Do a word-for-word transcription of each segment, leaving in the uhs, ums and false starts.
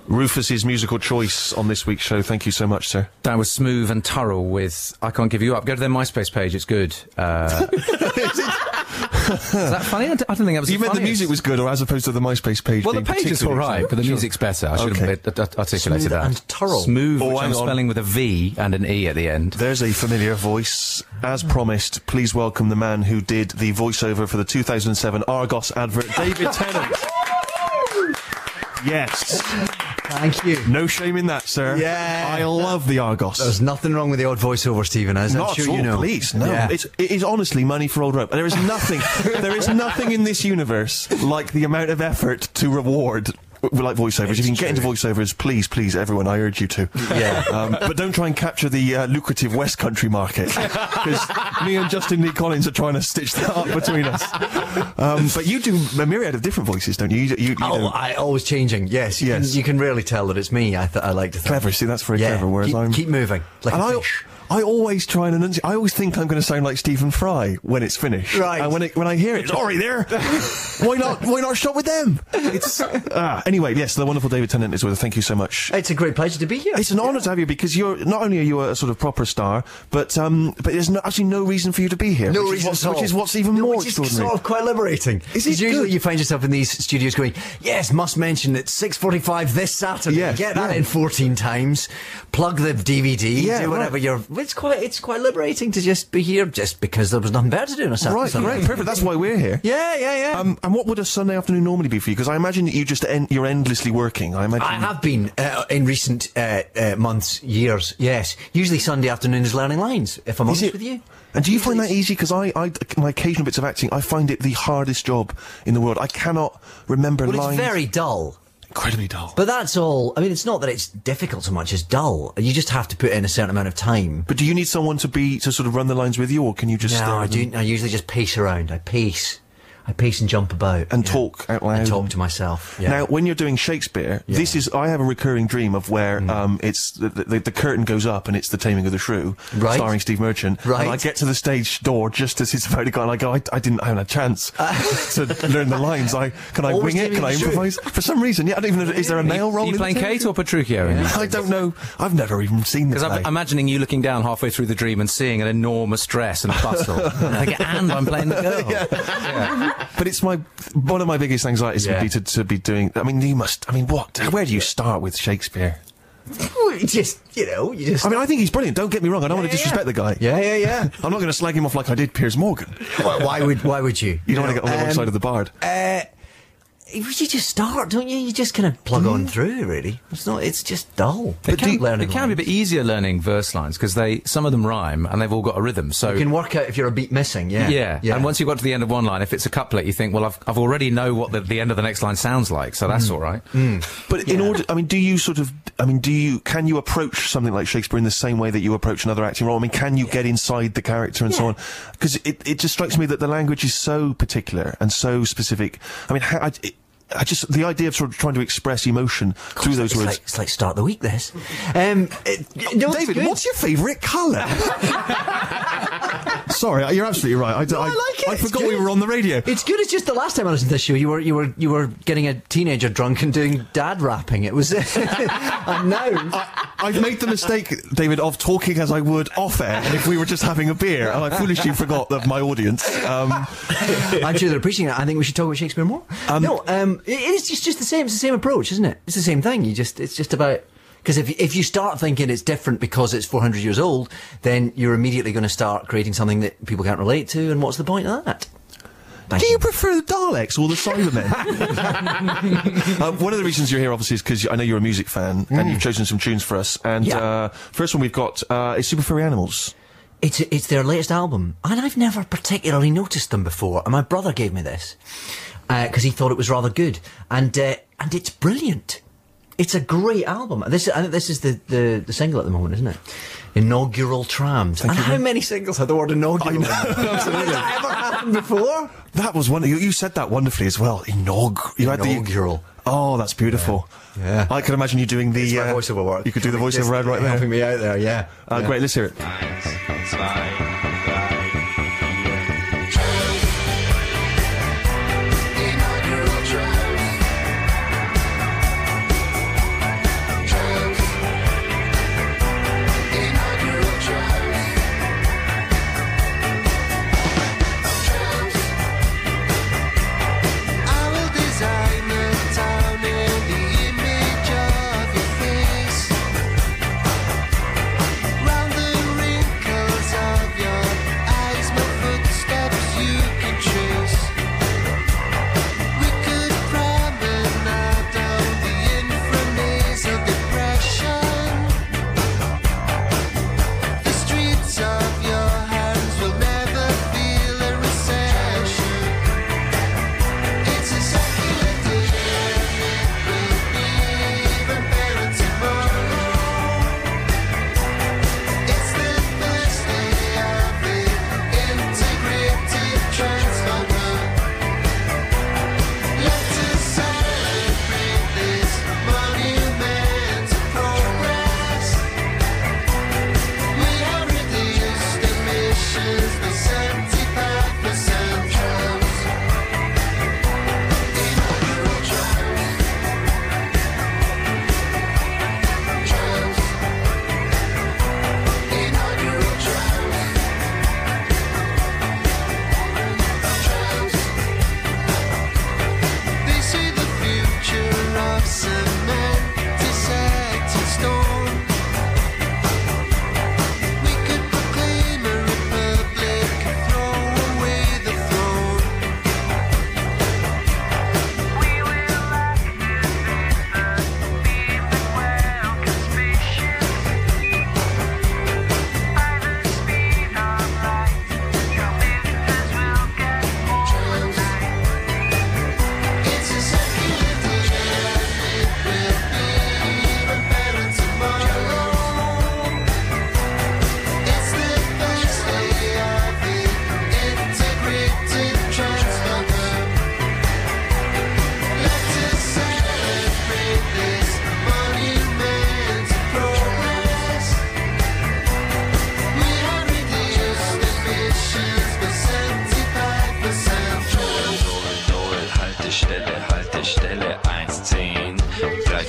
Rufus's musical choice on this week's show. Thank you so much, sir. That was Smooth and Turrell with I Can't Give You Up. Go to their MySpace page, it's good. Uh, is that funny? I, d- I don't think that was You the meant the funniest. music was good, or as opposed to the MySpace page Well, the being page is all particularly- right, but the Sure. music's better. I should Okay. have uh, uh, articulated Smooth that. and Turrell. Smooth, Oh, which hang I'm on. spelling with a V and an E at the end. There's a familiar voice. As promised, please welcome the man who did the voiceover for the two thousand seven Argos advert, David Tennant. Yes. Thank you. No shame in that, sir. Yeah. I love the Argos. There's nothing wrong with the odd voiceover, Stephen, as I'm Not sure at all, you know. please. No, Yeah. it's, it is honestly money for old rope. There is nothing, there is nothing in this universe like the amount of effort to reward. Like voiceovers. If you can get into voiceovers, please, please, everyone, I urge you to. Yeah. Um, but don't try and capture the uh, lucrative West Country market, because me and Justin Lee Collins are trying to stitch that up between us. Um, but you do a myriad of different voices, don't you? You, you, you Oh, don't- I always changing. Yes, you, Yes. Can, you can really tell that it's me. I th- I like to think. Clever. See, that's very Yeah. clever. Whereas keep, I'm keep moving like and a I, fish. I always try and enunciate. I always think I'm going to sound like Stephen Fry when it's finished. Right. And when it, when I hear it, sorry there. why not? Why not shop with them? It's ah. Anyway, yes, the wonderful David Tennant is with us. Thank you so much. It's a great pleasure to be here. It's an honour to have you, because you're not only are you a sort of proper star, but um, but there's no, actually no reason for you to be here. No which reason is what's, at all. which is what's even no, more which is extraordinary. sort of quite liberating. Is it 'Cause usually good? you find yourself in these studios going, yes, must mention it's six forty-five this Saturday. Yes, Get that yeah. in fourteen times. Plug the D V D. Yeah, do whatever right. you're. It's quite. It's quite liberating to just be here, just because there was nothing better to do on a Saturday. Right, Sunday. great, perfect. That's why we're here. Yeah, yeah, yeah. Um, and what would a Sunday afternoon normally be for you? Because I imagine that you just en- you're endlessly working. I imagine. I have been uh, in recent uh, uh, months, years. Yes, usually Sunday afternoon is learning lines. If I'm Is honest it? with you. And do you find that easy? Because I, I, my occasional bits of acting, I find it the hardest job in the world. I cannot remember Well, lines. it's very dull. Incredibly dull. But that's all. I mean, it's not that it's difficult so much as dull. You just have to put in a certain amount of time. But do you need someone to be to sort of run the lines with you, or can you just No, stare I at them do. I usually just pace around. I pace. I pace and jump about and yeah. talk out loud? And talk to myself. Yeah. Now, when you're doing Shakespeare, Yeah. this is I have a recurring dream of where um, it's the, the, the curtain goes up and it's The Taming of the Shrew, Right. starring Steve Merchant. Right. And I get to the stage door just as it's about to go, and I go, I, I didn't have a chance to learn the lines. I can I Always wing it? Taming Can I of the Shrew. improvise? For some reason, yeah. I don't even know. Is there a male role? Are you in playing the Kate or Petruchio? Yeah. I don't know. I've never even seen the Because play. I'm imagining you looking down halfway through the dream and seeing an enormous dress and bustle. and, I think, and I'm playing the girl. But it's my one of my biggest anxieties Yeah. would be to, to be doing. I mean, you must. I mean, what? Where do you start with Shakespeare? You just, you know, you just. I mean, I think he's brilliant. Don't get me wrong. I don't want to yeah, disrespect yeah. the guy. yeah, yeah, yeah. I'm not going to slag him off like I did Piers Morgan. why, why would? Why would you? You don't want to get on the wrong um, side of the bard. Uh, you just start, don't you? You just kind of plug on through. Really, it's not. It's just dull. It It can, can't learn it can be a bit easier learning verse lines because they some of them rhyme and they've all got a rhythm. So You can work out if you're a beat missing. Yeah, yeah. and once you got to the end of one line, if it's a couplet, you think, well, I've I've already know what the, the end of the next line sounds like, so that's all right. But in order, I mean, do you sort of, I mean, do you, can you approach something like Shakespeare in the same way that you approach another acting role? I mean, can you get inside the character and so on? Because it, it just strikes me that the language is so particular and so specific. I mean, how, I, it, I just, the idea of sort of trying to express emotion through those it's words. Like, it's like start the week. This, um, it, no, it's David, good. what's your favourite colour? Sorry, you're absolutely right. I, d- No, I like it. I It's forgot good. we were on the radio. It's good. It's just the last time I listened to this show, you were you were you were getting a teenager drunk and doing dad rapping. It was, and now I, I've made the mistake, David, of talking as I would off air if we were just having a beer, and I foolishly forgot of my audience. Um, I'm sure they're appreciating it. I think we should talk about Shakespeare more. Um, no, um, it, it's just, just the same. It's the same approach, isn't it? It's the same thing. You just it's just about. Because if, if you start thinking it's different because it's four hundred years old, then you're immediately going to start creating something that people can't relate to, and what's the point of that? Thank Do you prefer the Daleks or the Cybermen? uh, one of the reasons you're here, obviously, is because I know you're a music fan, and you've chosen some tunes for us. And Yeah. uh, first one we've got uh, is Super Furry Animals. It's it's their latest album, and I've never particularly noticed them before. And my brother gave me this because he thought it was rather good, and uh, and it's brilliant. It's a great album. This I think this is the, the, the single at the moment, isn't it? Inaugural Trams. Thank and you how very- many singles had the word inaugural? I know, Has that ever happened before? That was one. You, you said that wonderfully as well. Inaug. You had the- Inaugural. Oh, that's beautiful. Yeah. I can imagine you doing the It's my uh, voiceover work. You could do the voiceover right, right there. Helping me out there, yeah. Uh, Yeah. Great. Let's hear it.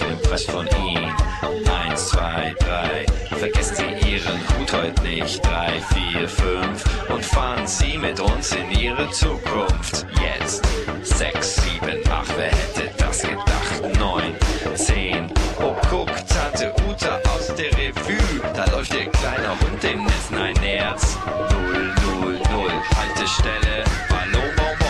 impressed von ihm. Eins, zwei, drei, vergessen Sie Ihren Hut heute nicht. Drei, vier, fünf und fahren Sie mit uns in Ihre Zukunft. Jetzt sechs, sieben, acht, wer hätte das gedacht? Neun, zehn, oh guck, Tante Uta aus der Revue. Da läuft Ihr kleiner Hund dem Nissen ein Herz. Null, null, null, Haltestelle, Ballon, Bonbon.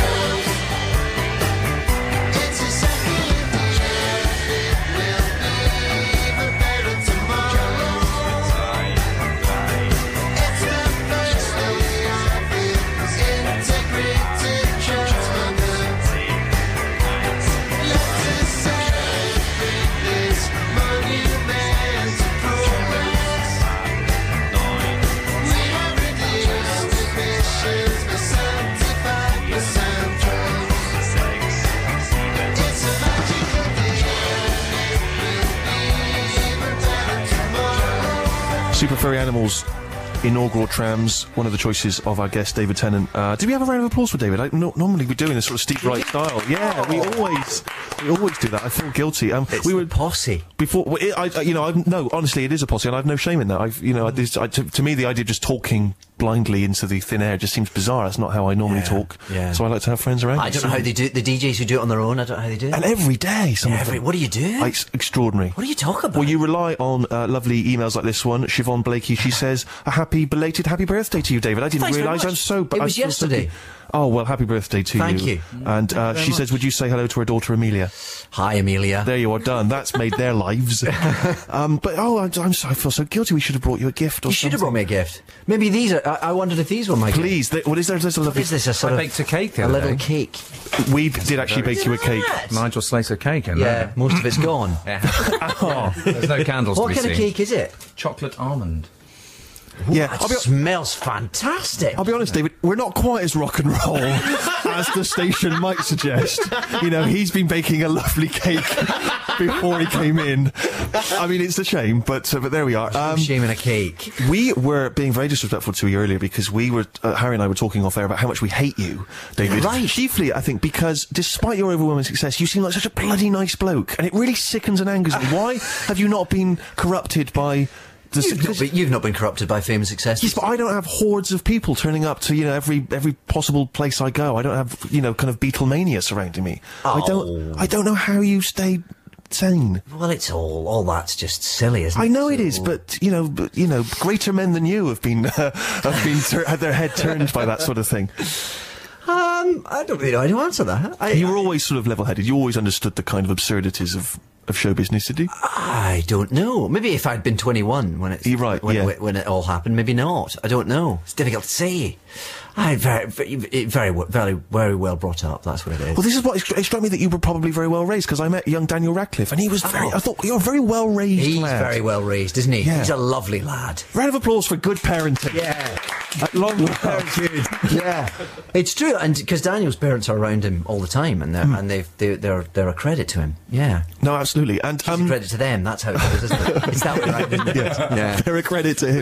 Super Furry Animals inaugural trams, one of the choices of our guest David Tennant. Uh, did we have a round of applause for David? I, no, normally we do in a sort of Steve Wright style. Yeah, we always we always do that. I feel guilty. Um, It's we were the posse. before. Well, it, I, I- you know, I've, no, honestly, it is a posse, and I've no shame in that. I've, you know, I, this, I, to, to me, the idea of just talking blindly into the thin air just seems bizarre. That's not how I normally Yeah, talk. yeah. So I like to have friends around. I don't know how they do it. The D Js who do it on their own, I don't know how they do it. And every day, some of Every, them. what do you do? Like, it's extraordinary. What do you talk about? Well, you rely on uh, lovely emails like this one. Siobhan Blakey, she says, a happy belated happy birthday to you, David. I didn't Thanks very realise much. I'm so... It I was feel so yesterday. good. Oh, well, happy birthday to Thank you. you. And uh, very she says, would you say hello to her daughter, Amelia? Hi, Amelia. There you are, done. That's made their lives. um, but, oh, I'm, I'm so, I feel so guilty. We should have brought you a gift or You should have something. brought me a gift. Maybe these are. I, I wondered if these were my gifts. Please. Th- what is there? There's a What lovely... is this? A sort I of baked a cake the a other little day. cake. We did actually bake you a cake. Nigel Slater cake, and Yeah, most of it's gone. oh, there's no candles What to be kind seen. of cake is it? Chocolate almond. Yeah. It I'll be, smells fantastic. I'll be honest, David, we're not quite as rock and roll as the station might suggest. You know, he's been baking a lovely cake before he came in. I mean, it's a shame, but uh, but there we are. Um, Shame in a cake. we were being very disrespectful to you earlier because we were, uh, Harry and I were talking off air about how much we hate you, David. Right. Chiefly, I think, because despite your overwhelming success, you seem like such a bloody nice bloke, and it really sickens and angers me. Why have you not been corrupted by... The, You've not, been, you've not been corrupted by fame and success. Yes, but I don't have hordes of people turning up to, you know, every every possible place I go. I don't have, you know, kind of Beatlemania surrounding me. I don't I don't know how you stay sane. Well, it's all all that's just silly, isn't it? I know it So- is, but you know, but, you know, greater men than you have been uh, have been tur- had their head turned by that sort of thing. Um, I don't really know how to answer that. I, You were always sort of level-headed. You always understood the kind of absurdities of of show business, did you? I don't know. Maybe if I'd been twenty-one when it You're right, when, yeah. when, when it all happened, maybe not. I don't know. It's difficult to say. I very, very, very, very, very well brought up. That's what it is. Well, this is what it, stru- it struck me that you were probably very well raised because I met young Daniel Radcliffe and he was very. Oh. I thought you're a very well raised He's lad. very well raised, isn't he? Yeah. He's a lovely lad. Round of applause for good parenting. Yeah. At long last. Yeah, it's true, and because Daniel's parents are around him all the time, and they're and they've they, they're they're a credit to him. Yeah, No, absolutely. And it's a um, credit to them. That's how it goes, isn't it? It's that way, right? Isn't it? Yeah. they're a credit to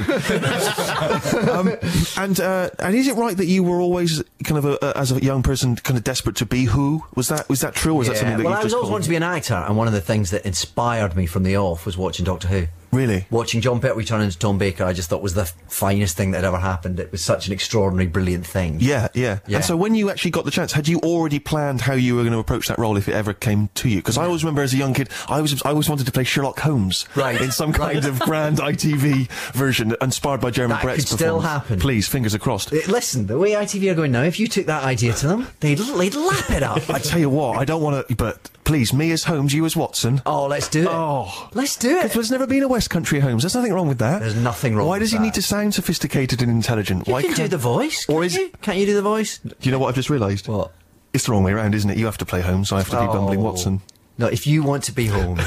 him. um, and uh, and is it right that you were always kind of a, a, as a young person kind of desperate to be Who? Was that was that true, or was that Yeah. something that well, you I just was always called? wanting to be an actor, and one of the things that inspired me from the off was watching Doctor Who. Really? Watching John Pertwee turn into Tom Baker, I just thought was the finest thing that had ever happened. It was such an extraordinary, brilliant thing. Yeah, yeah, Yeah. And so when you actually got the chance, had you already planned how you were going to approach that role if it ever came to you? Because I always remember as a young kid, I was I always wanted to play Sherlock Holmes, Right, in some kind right. of grand I T V version, inspired by Jeremy That Brett's could still performance. happen. Please, fingers are crossed. Uh, Listen, the way I T V are going now, if you took that idea to them, they'd, they'd lap it up. I tell you what, I don't want to, but please, me as Holmes, you as Watson. Oh, let's do it. Oh. Let's do it. There's never been a West Country Holmes. There's nothing wrong with that. There's nothing wrong Why with does he that. need to sound sophisticated and intelligent? You Why can do can't- the voice. Or can't is- you? Can't you do the voice? Do you know what I've just realised? What? It's the wrong way around, isn't it? You have to play Holmes, I have to be bumbling Oh. Watson. No, if you want to be Holmes,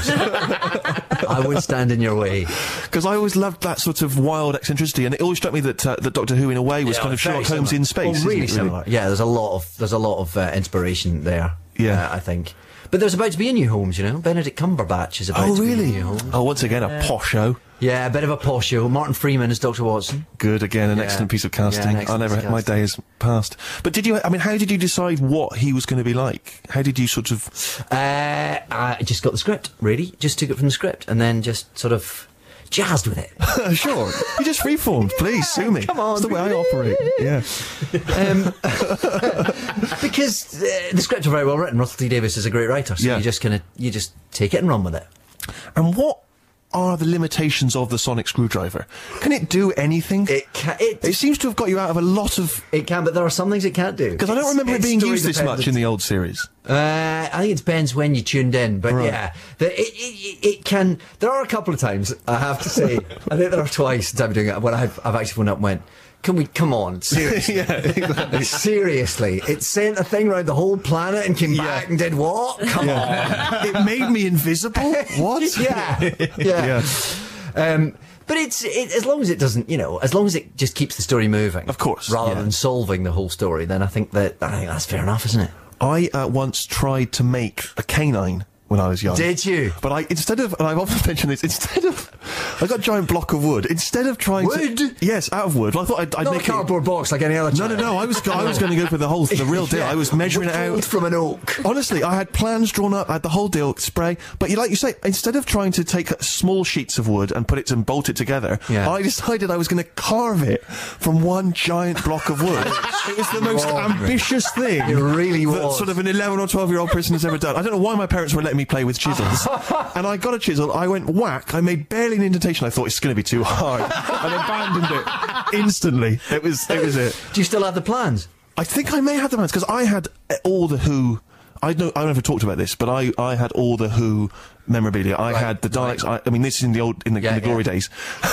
I won't stand in your way. Because I always loved that sort of wild eccentricity, and it always struck me that uh, that Doctor Who, in a way, was Yeah, kind of very Sherlock Holmes similar. in space. Well, isn't really it, similar. Yeah, there's a lot of there's a lot of uh, inspiration there. Yeah. uh, I think. But there's about to be a new Holmes, you know. Benedict Cumberbatch is about Oh, to really? be a new Holmes. Oh, once again, a posho. Yeah, a bit of a posh show. Martin Freeman as Doctor Watson. Good again, an Yeah. excellent piece of Yeah, casting. an I excellent never, piece of my casting. day has passed. But did you? I mean, how did you decide what he was going to be like? How did you sort of? Uh, I just got the script, really. Just took it from the script and then just sort of jazzed with it. Sure, you just freeformed. Please sue me. Come on. That's the way I operate. Yeah. Um, because uh, the scripts are very well written. Russell T Davies is a great writer, so Yeah. you just kind of you just take it and run with it. And what are the limitations of the sonic screwdriver? Can it do anything? It can. It, It seems to have got you out of a lot of. it can, but there are some things it can't do. Because I don't It's- remember it it's being story used this much dependent. in the old series. Uh, I think it depends when you tuned in, but Right. yeah, the, it, it, it can. There are a couple of times I have to say. I think there are twice since I've been doing it when I've, I've actually phoned up and went, "Can we come on, seriously? Yeah, exactly. Seriously, it sent a thing around the whole planet and came Yeah. back and did what? Come It made me invisible. What? on, yeah, yeah." Yeah. Um, but it's it, as long as it doesn't, you know, as long as it just keeps the story moving, Of course, rather yeah. than solving the whole story. Then I think that I think that's fair enough, isn't it? I uh, once tried to make a canine when I was young. Did you? But I instead of, and I've often mentioned this, instead of, I got a giant block of wood. Instead of trying Wood? to, yes, out of wood. Well, I thought I'd, I'd Not a make it. cardboard box like any other. No, no, no. I was, I was going to go for the whole, the real deal. Yeah. I was measuring it Pulled out from an oak. Honestly, I had plans drawn up. I had the whole deal, spray. But you, like you say, instead of trying to take small sheets of wood and put it and bolt it together, Yeah. I decided I was going to carve it from one giant block of wood. It was the most ambitious thing. It really that was. sort of an eleven or twelve year old person has ever done. I don't know why my parents were letting me play with chisels. And I got a chisel. I went whack. I made barely an indentation. I thought it's going to be too hard, and abandoned it instantly. It was. It was it. Do you still have the plans? I think I may have the plans because I had uh, all the Who. I know I never talked about this, but I, I had all the Who memorabilia. I Right, had the Daleks. I, I mean, this is in the old in the, Yeah, in the glory yeah. days,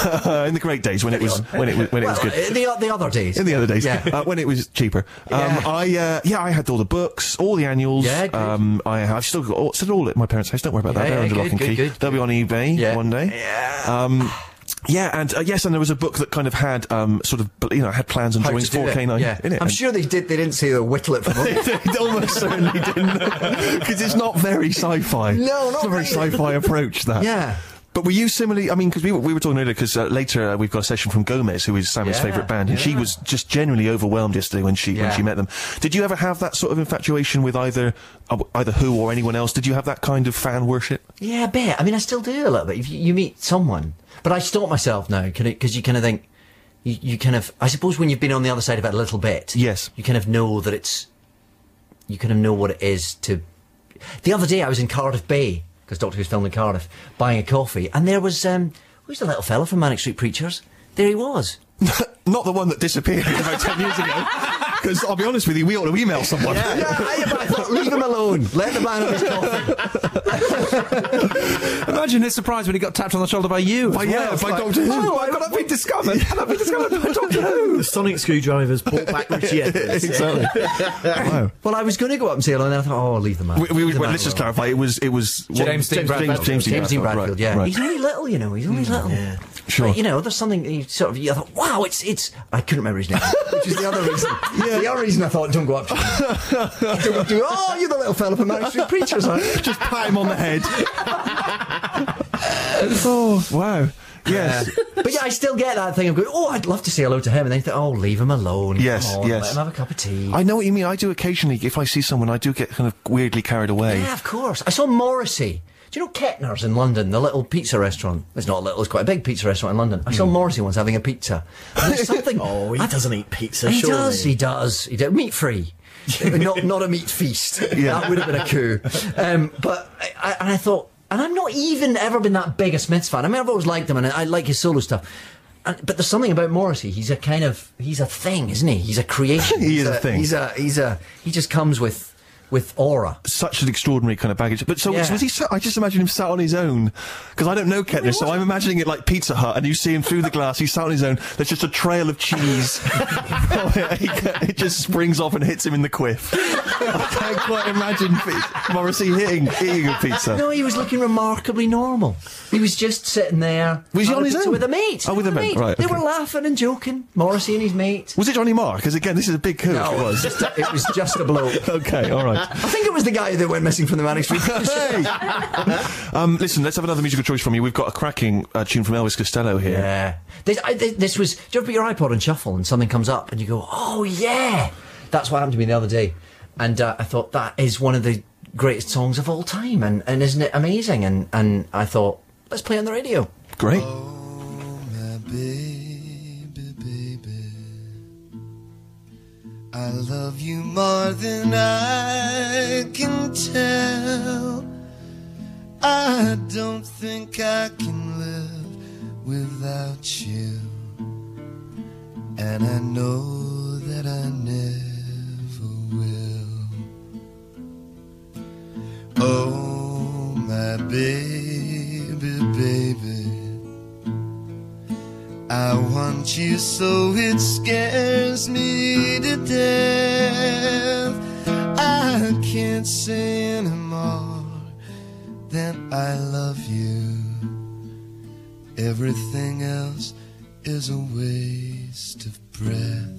in the great days when it was when it was when it was Well, good. uh, the, the other days. In the other days, Yeah. uh, when it was cheaper. Um, Yeah. I uh, yeah, I had all the books, all the annuals. Yeah, good. um, I have still got all, still all at my parents' house. Don't worry about that. Yeah, They're yeah, under good, lock and good, key. good. They'll be on eBay Yeah. one day. Yeah. Um, yeah, and uh, yes, and there was a book that kind of had um, sort of you know had plans and How drawings to do for it. K nine Yeah. in it. I'm And- sure they did. They didn't say they'll whittle it from home. They almost certainly didn't, because it's not very sci-fi. No, not it's a very really. sci-fi approach. That. Yeah. But were you similarly? I mean, because we were, we were talking earlier. Because uh, later uh, we've got a session from Gomez, who is Sammy's Yeah, favourite band, and she yeah. was just genuinely overwhelmed yesterday when she when Yeah. she met them. Did you ever have that sort of infatuation with either uh, either Who or anyone else? Did you have that kind of fan worship? Yeah, I bet. I mean, I still do a little bit. If you, you meet someone, but I stop myself now because you kind of think, you, you kind of. I suppose when you've been on the other side of it a little bit, Yes. you kind of know that it's. You kind of know what it is to. The other day I was in Cardiff Bay because Doctor Who's filmed in Cardiff, buying a coffee, and there was um, who's the little fella from Manic Street Preachers? There he was. Not the one that disappeared about ten years ago. Because I'll be honest with you, we ought to email someone. Yeah, I, but I thought, leave him alone. Let the man have his coffee. Imagine his surprise when he got tapped on the shoulder by you. By- as well. yeah, It's by like, Doctor Who. Oh, I've got to be discovered. And I've been discovered by Doctor Who. The sonic screwdrivers brought back Richie Edwards. Exactly. Wow. Well, I was going to go up and say hello, and then I thought, oh, I'll leave the man. We, we, Leave the well, man let's just alone. clarify. It was it was James Dean Bradfield. James, Dean James Dean Bradfield, Bradfield, right, yeah. right. He's only little, you know, he's only little. yeah. Sure. But, you know, there's something you sort of, you thought, wow, it's, it's, I couldn't remember his name, which is the other reason. The other reason I thought, don't go up to him. Don't do, oh, you're the little fella from Manic Street Preachers, aren't you? Just pat him on the head. Oh, wow. Yes. But yeah, I still get that thing of going, oh, I'd love to say hello to him, and then you think, oh, leave him alone. Yes, Come on, yes. Let him have a cup of tea. I know what you mean. I do occasionally, if I see someone, I do get kind of weirdly carried away. Yeah, of course. I saw Morrissey. Do you know Kettner's in London, the little pizza restaurant? It's not little, it's quite a big pizza restaurant in London. I saw Morrissey once having a pizza. And there's something. Oh, he I- doesn't eat pizza, He surely. does, he does. He does. Meat free. not, not a meat feast. Yeah. That would have been a coup. Um, but I, I, and I thought, and I'm not even ever been that big a Smiths fan. I mean, I've always liked him and I, I like his solo stuff. And, but there's something about Morrissey. He's a kind of, he's a thing, isn't he? He's a creation. He He's is a thing. He's a, he's a, he just comes with, with aura. Such an extraordinary kind of baggage. But so Yeah. was he? Sat, I just imagine him sat on his own because I don't know Kettner, so I'm imagining it like Pizza Hut, and you see him through the glass. He's sat on his own. There's just a trail of cheese. It just springs off and hits him in the quiff. I can't quite imagine P- Morrissey hitting eating a pizza. No, he was looking remarkably normal. He was just sitting there. Was he having on a his pizza own? With a mate. Oh, with a mate, right, They okay. were laughing and joking. Morrissey and his mate. Was it Johnny Marr? Because again, this is a big coup. No, It was. Just a, it was just a bloke. Okay, all right. I think it was the guy that went missing from the Manic Street. Hey! um, listen, let's have another musical choice from you. We've got a cracking uh, tune from Elvis Costello here. Yeah. This, I, this, this was... Do you ever put your iPod on shuffle and something comes up and you go, oh, yeah! That's what happened to me the other day. And uh, I thought, that is one of the greatest songs of all time. And, and isn't it amazing? And, and I thought, let's play it on the radio. Great. Oh, my baby, baby, I love you more than I can tell. I don't think I can live without you, and I know that I never will. Oh, my baby, baby, I want you so it scares me to death. I can't say anymore that I love you. Everything else is a waste of breath.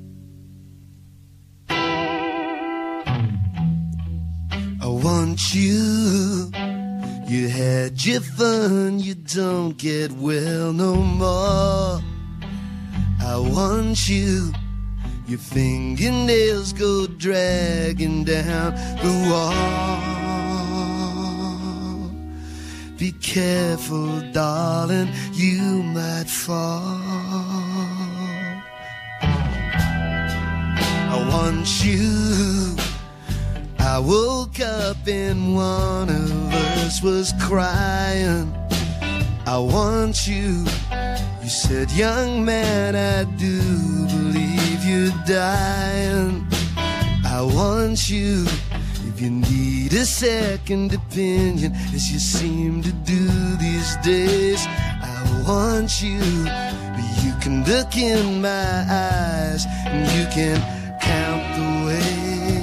I want you. You had your fun, you don't get well no more. I want you. Your fingernails go dragging down the wall. Be careful, darling, you might fall. I want you. I woke up and one of us was crying. I want you. You said, young man, I do believe you're dying. I want you. If you need a second opinion, as you seem to do these days, I want you. But you can look in my eyes and you can count the ways.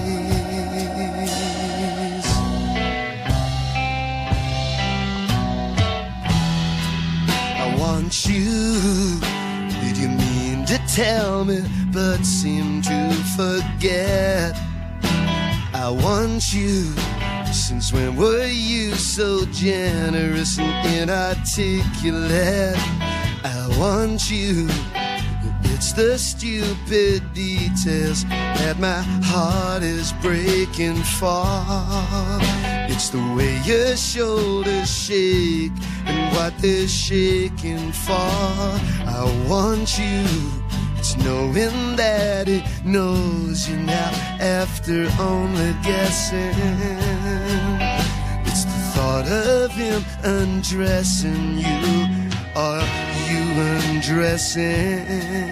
I want you. Did you mean to tell me but seem to forget? I want you. Since when were you so generous and inarticulate? I want you. It's the stupid details that my heart is breaking for. It's the way your shoulders shake and what they're shaking for. I want you. It's knowing that it knows you now after only guessing. It's the thought of him undressing you or you undressing.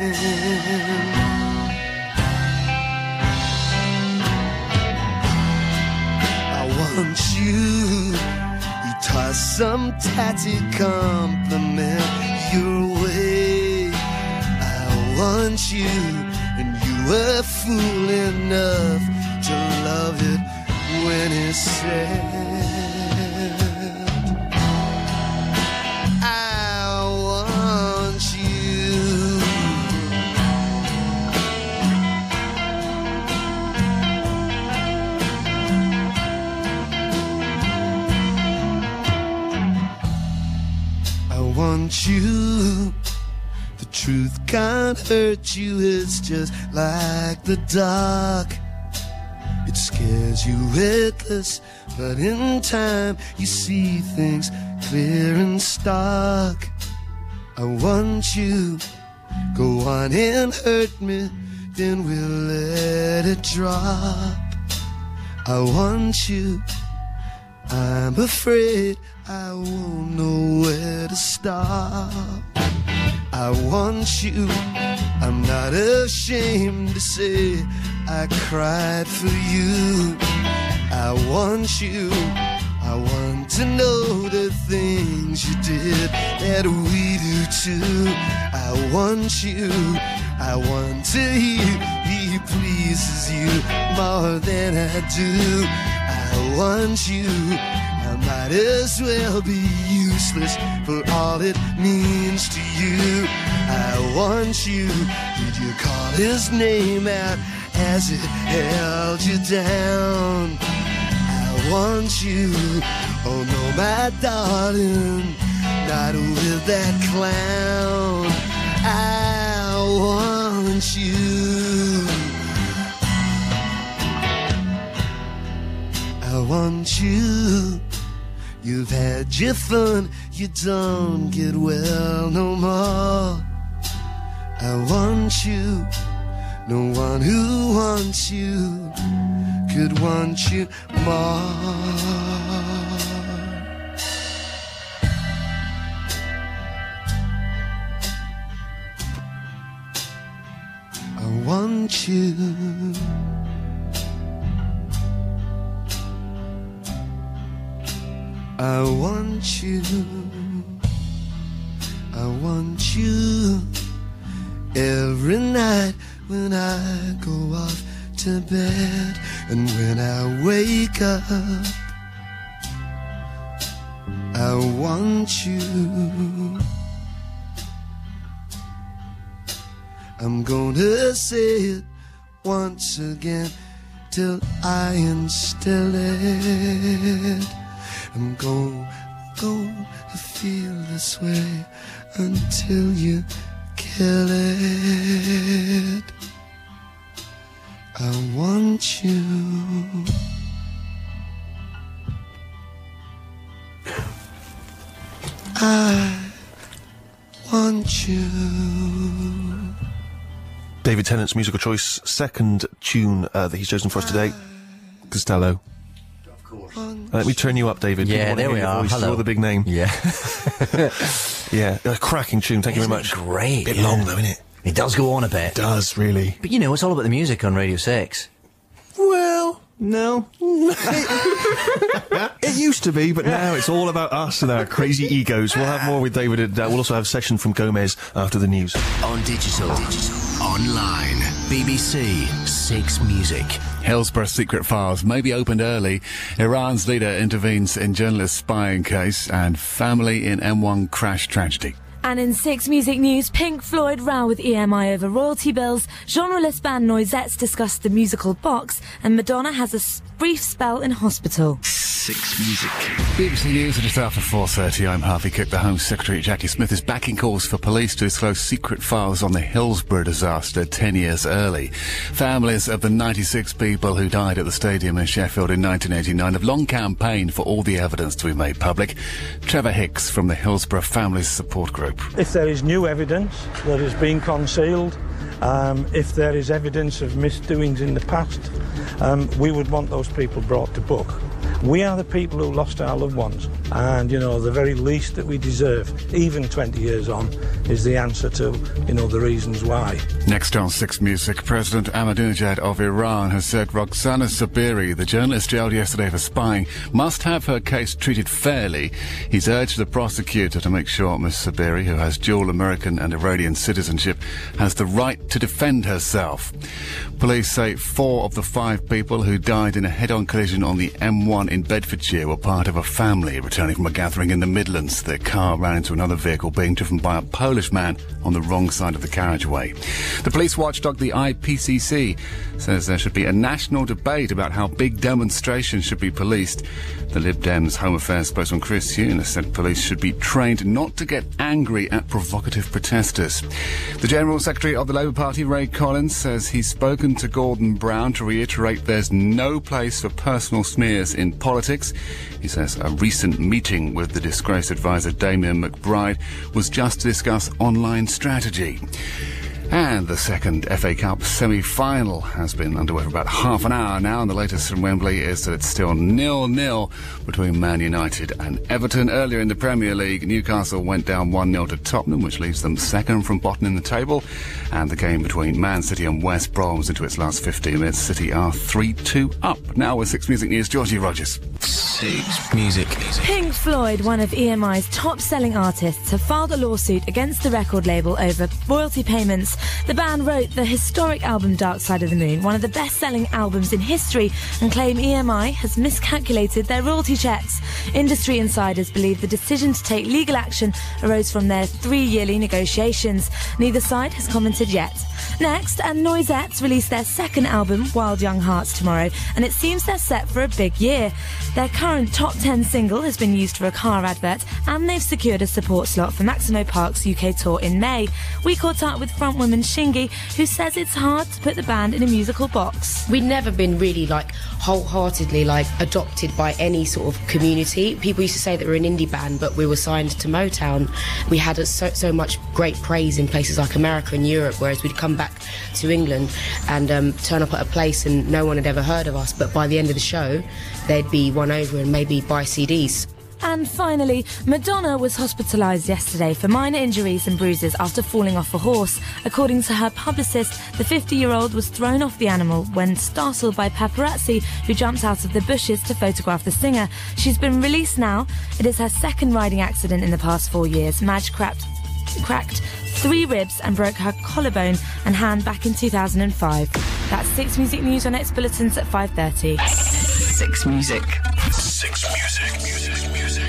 I want you. You toss some tatty compliment your way. I want you, and you were fool enough to love it when it's said. I want you. I want you. The truth can't hurt you, it's just like the dark. It scares you witless, but in time you see things clear and stark. I want you. Go on and hurt me, then we'll let it drop. I want you. I'm afraid I won't know where to stop. I want you. I'm not ashamed to say I cried for you. I want you. I want to know the things you did that we do too. I want you. I want to hear he pleases you more than I do. I want you. I might as well be useless for all it means to you. I want you. Did you call his name out has it held you down? I want you, oh no, my darling, not with that clown. I want you. I want you. You've had your fun, you don't get well no more. I want you. No one who wants you could want you more. I want you. I want you. I want you every night when I go off to bed and when I wake up. I want you. I'm gonna say it once again till I instill it. I'm gonna go to feel this way until you kill it. I want you. I want you. David Tennant's musical choice, second tune uh, that he's chosen for us today, Costello. Of course. Let me turn you up, David. Yeah, People wanna there hear we your are. voice. Hello. You're the big name. Yeah. Yeah, a cracking tune. Thank you Isn't very it much. great, Bit yeah. long though, isn't it? It does go on a bit. It does, really. But you know, it's all about the music on Radio six. Well, no. It used to be, but now it's all about us and our crazy egos. We'll have more with David. And, uh, we'll also have a session from Gomez after the news. On digital, digital, online, B B C Six Music. Hillsborough secret files may be opened early. Iran's leader intervenes in journalist spying case, and family in M one crash tragedy. And in Six Music News, Pink Floyd row with E M I over royalty bills, genreless band Noisettes discuss the musical Box, and Madonna has a s- brief spell in hospital. Six Music. B B C News at just after four thirty. I'm Harvey Cook. The Home Secretary Jackie Smith is backing calls for police to disclose secret files on the Hillsborough disaster ten years early. Families of the ninety-six people who died at the stadium in Sheffield in nineteen eighty-nine have long campaigned for all the evidence to be made public. Trevor Hicks from the Hillsborough Families Support Group. If there is new evidence that is being concealed, um, if there is evidence of misdoings in the past, um, we would want those people brought to book. We are the people who lost our loved ones, and, you know, the very least that we deserve, even twenty years on, is the answer to, you know, the reasons why. Next on Six Music, President Ahmadinejad of Iran has said Roxana Sabiri, the journalist jailed yesterday for spying, must have her case treated fairly. He's urged the prosecutor to make sure Miss Sabiri, who has dual American and Iranian citizenship, has the right to defend herself. Police say four of the five people who died in a head-on collision on the M one in Bedfordshire were part of a family returning from a gathering in the Midlands. Their car ran into another vehicle being driven by a Polish man on the wrong side of the carriageway. The police watchdog, the I P C C, says there should be a national debate about how big demonstrations should be policed. The Lib Dems Home Affairs spokesman Chris Huhne has said police should be trained not to get angry at provocative protesters. The General Secretary of the Labour Party, Ray Collins, says he's spoken to Gordon Brown to reiterate there's no place for personal smears in politics. He says a recent meeting with the disgraced advisor Damien McBride was just to discuss online strategy. And the second F A Cup semi-final has been underway for about half an hour now, and the latest from Wembley is that it's still nil-nil between Man United and Everton. Earlier in the Premier League, Newcastle went down one nil to Tottenham, which leaves them second from bottom in the table. And the game between Man City and West Brom is into its last fifteen minutes. City are three two up. Now with Six Music News, Georgie Rogers. Six Music. Pink Floyd, one of E M I's top-selling artists, have filed a lawsuit against the record label over royalty payments The band wrote the historic album Dark Side of the Moon, one of the best-selling albums in history, and claim E M I has miscalculated their royalty checks. Industry insiders believe the decision to take legal action arose from their three-yearly negotiations. Neither side has commented yet. Next, and Noisettes release their second album, Wild Young Hearts, tomorrow, and it seems they're set for a big year. Their current top ten single has been used for a car advert, and they've secured a support slot for Maximo Park's U K tour in May. We caught up with frontwoman Shingy, who says it's hard to put the band in a musical box. We'd never been really, like, wholeheartedly, like, adopted by any sort of community. People used to say that we're an indie band, but we were signed to Motown. We had a, so, so much great praise in places like America and Europe, whereas we'd come back to England and um, turn up at a place and no one had ever heard of us, but by the end of the show they'd be won over and maybe buy C Ds. And finally, Madonna was hospitalised yesterday for minor injuries and bruises after falling off a horse. According to her publicist, the fifty-year-old was thrown off the animal when startled by paparazzi who jumped out of the bushes to photograph the singer. She's been released now. It is her second riding accident in the past four years. Madge cracked, cracked three ribs and broke her collarbone and hand back in two thousand five. That's Six Music News on Next Bulletins at five thirty. Six Music. Six Music. Music. Music.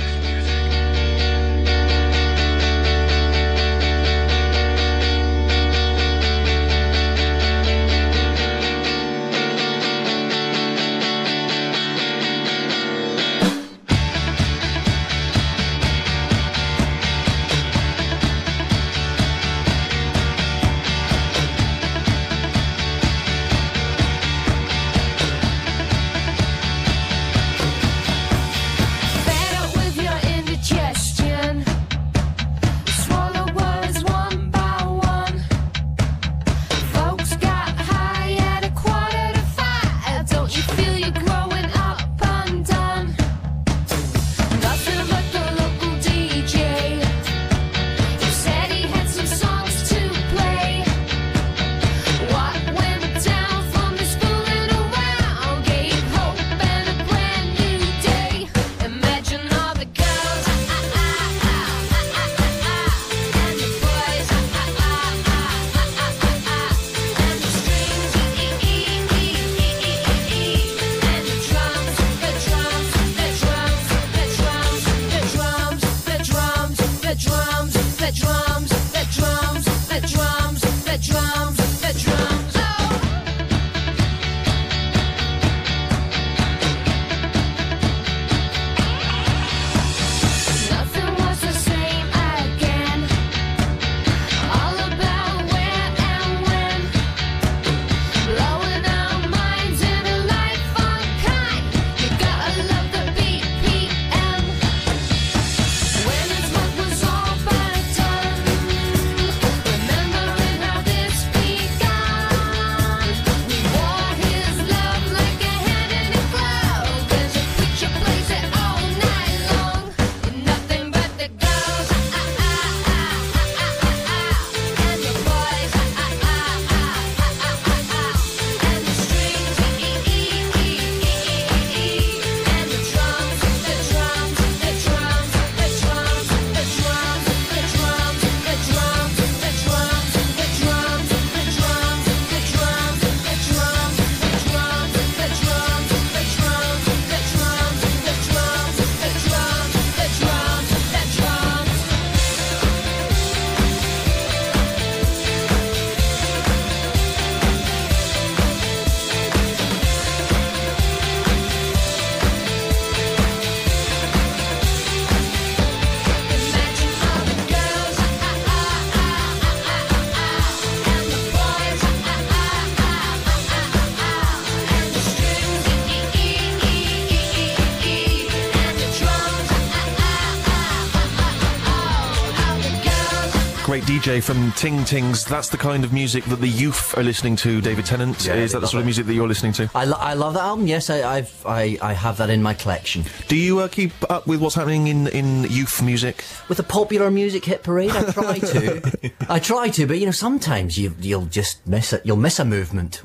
Great D J from Ting Tings. That's the kind of music that the youth are listening to, David Tennant. Yeah, Is that the sort it. of music that you're listening to? I, lo- I love that album, yes, I, I've, I, I have that in my collection. Do you uh, keep up with what's happening in, in youth music? With the popular music hit parade, I try to. I try to, but you know, sometimes you, you'll just miss it. You'll miss a movement, won't you?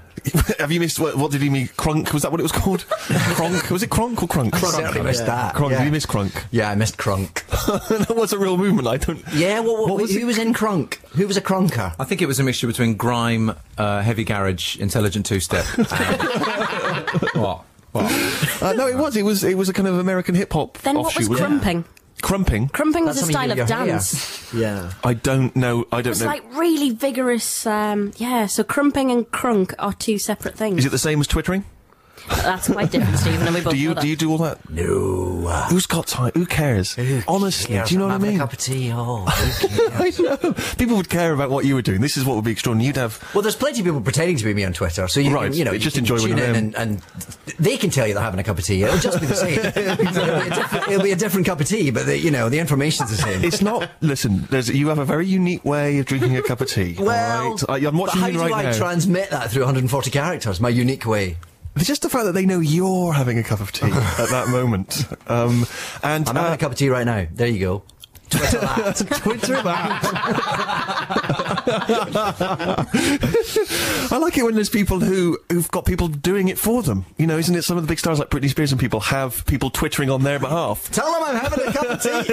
Have you missed, what, what did he mean? Crunk? Was that what it was called? Cronk? Was it Cronk or Crunk? I certainly missed that. Crunk, yeah. did you miss Crunk? Yeah, I missed Crunk. That was a real movement, I don't... Yeah, well, what, What was who it? was in Crunk? Who was a Crunker? I think it was a mixture between grime, uh, heavy garage, intelligent two-step. and- what? What? Uh, no, it was. It was. It was a kind of American hip hop. Then what was crumping? Crumping. Crumping was That's a something style you of do with your dance. Yeah. I don't know. I It don't was know. like really vigorous. Um, yeah, so crumping and crunk are two separate things. Is it the same as twittering? That's quite different, Stephen, and we both Do you know that. do you do all that? No. Who's got time? Who cares? Honestly, Cares? do you know I'm what I having mean? A cup of tea. Oh, who cares? I know. People would care about what you were doing. This is what would be extraordinary. You'd have. Well, there's plenty of people pretending to be me on Twitter, so you Right, can, you know, you you just can enjoy tune one of in them. and, and they can tell you they're having a cup of tea. It'll just be the same. it'll, be a different, it'll be a different cup of tea, but the, you know, the information's the same. It's not. Listen, there's, you have a very unique way of drinking a cup of tea. Well, all right? I, I'm but watching how you do right I now. transmit that through one hundred forty characters? My unique way. It's just the fact that they know you're having a cup of tea at that moment. Um, and I'm having uh, a cup of tea right now. There you go. Twitter that. Twitter that. I like it when there's people who, who've got people doing it for them. You know, isn't it some of the big stars like Britney Spears and people have people twittering on their behalf? Tell them I'm having a cup of tea.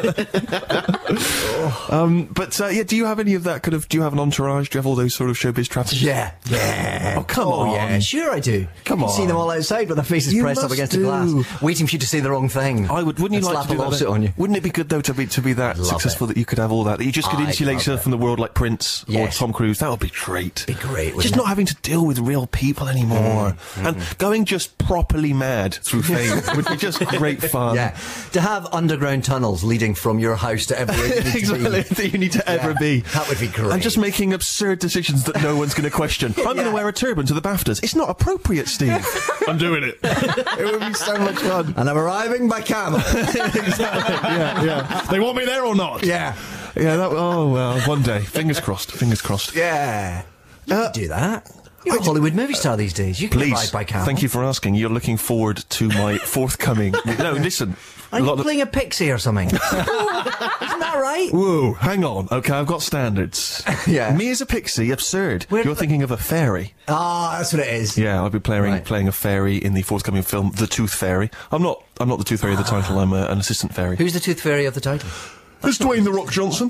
Exactly. um, but, uh, yeah, do you have any of that kind of, do you have an entourage? Do you have all those sort of showbiz trappers? Yeah, yeah. Oh, come oh, on. yeah, sure I do. Come you on. see them all outside with their faces You pressed up must against do. the glass, waiting for you to say the wrong thing. I would, wouldn't you and like slap to do a lawsuit that? on you? Wouldn't it be good, though, to be, to be that Love successful it. that you could have all that? That you just could I'd insulate love yourself it. from the world like Prince Yes. or Tom Cruise? That would be great. Be great, Just wouldn't not it? having to deal with real people anymore. And going just properly mad through fame would be just great fun. Yeah, to have underground tunnels leading from your house to everywhere you need Exactly, to be. that you need to ever Yeah, be. that would be great. And just making absurd decisions that no one's going to question. I'm going to Yeah. wear a turban to the BAFTAs. It's not appropriate, Steve. I'm doing it. It would be so much fun. And I'm arriving by camel. Exactly. Yeah, yeah. They want me there or not? Yeah. Yeah, that, oh, well, one day. Fingers crossed, fingers crossed. Yeah. You Uh, could do that. You're a Hollywood movie star these days. You can Please, ride by camel. thank you for asking. You're looking forward to my forthcoming... No, listen. Are a you lot of- playing a pixie or something? Isn't that right? Whoa, hang on. Okay, I've got standards. Yeah. Me as a pixie, absurd. Where- You're thinking of a fairy. Ah, that's what it is. Yeah, I'll be playing Right. playing a fairy in the forthcoming film, The Tooth Fairy. I'm not I'm not the Tooth Fairy of the title, I'm uh, an assistant fairy. Who's the Tooth Fairy of the title? Who's Dwayne The Rock Johnson?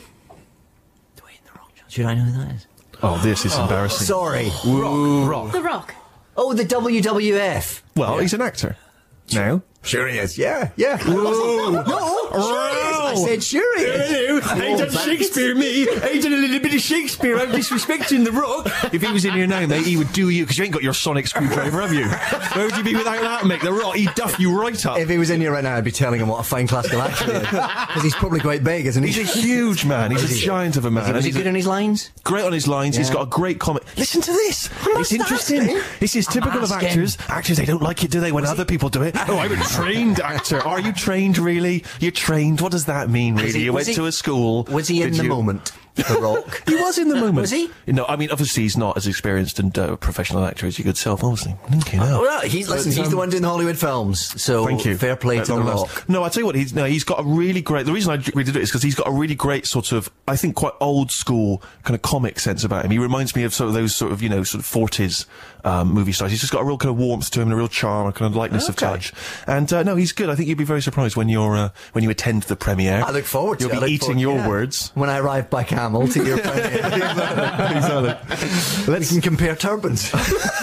Dwayne The Rock Johnson. Should I know who that is? Oh, this is embarrassing. Sorry. Rock. The Rock. Oh, the W W F. Well, he's an actor. Now? Sure he is. Yeah, yeah. Whoa. No, sure he is. I said sure he is. I done Shakespeare, me. I done a little bit of Shakespeare. I'm disrespecting The Rock. If he was in here now, mate, he would do you, because you ain't got your sonic screwdriver, have you? Where would you be without that, mate? The Rock, he'd duff you right up. If he was in here right now, I'd be telling him what a fine classical actor he is. Because he's probably quite big, isn't he? He's a huge man. He's a giant of a man. Was he And he's good a- in his lines? Great on his lines. He's Yeah. got a great comic. Listen to this. It's interesting. asking. This is typical I'm of asking. actors. Actors, they don't like it, do they, when other people do it? Oh, I'm a trained actor. Are you trained, really? You're trained. What does that mean, really? he- you was went he- to a school. Was he in did the you- moment? The Rock. He was in the moment. Was he? No, I mean, obviously he's not as experienced and uh, professional actor as your good self, obviously. Thank you. No. Well, he's, listen, But, he's the um, one doing the Hollywood films, so Thank you. fair play At to The long Rock. last. No, I tell you what, he's no, he's got a really great. The reason I really did it is because he's got a really great sort of, I think, quite old school kind of comic sense about him. He reminds me of sort of those sort of you know sort of forties um, movie stars. He's just got a real kind of warmth to him and a real charm, a kind of lightness of Okay. touch. And uh, no, he's good. I think you'd be very surprised when you're uh, when you attend the premiere. I look forward to You'll it. I be look eating forward- your yeah. words. When I arrive by camel to your premiere. Exactly. Let's can compare turbans.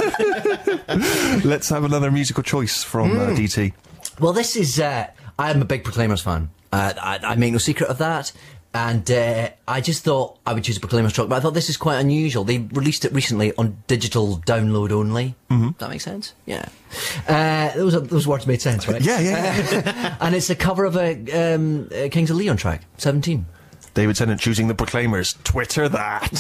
Let's have another musical choice from uh, D T. Well, this is. Uh, I am a big Proclaimers fan. Uh, I, I make no secret of that. And uh, I just thought I would choose a Proclaimers track, but I thought this is quite unusual. They released it recently on digital download only. Mm-hmm. That makes sense? Yeah. Uh, those, are, those words made sense, right? Yeah, yeah, and it's a cover of a, um, a Kings of Leon track, seventeen. David Tennant choosing the Proclaimers. Twitter that.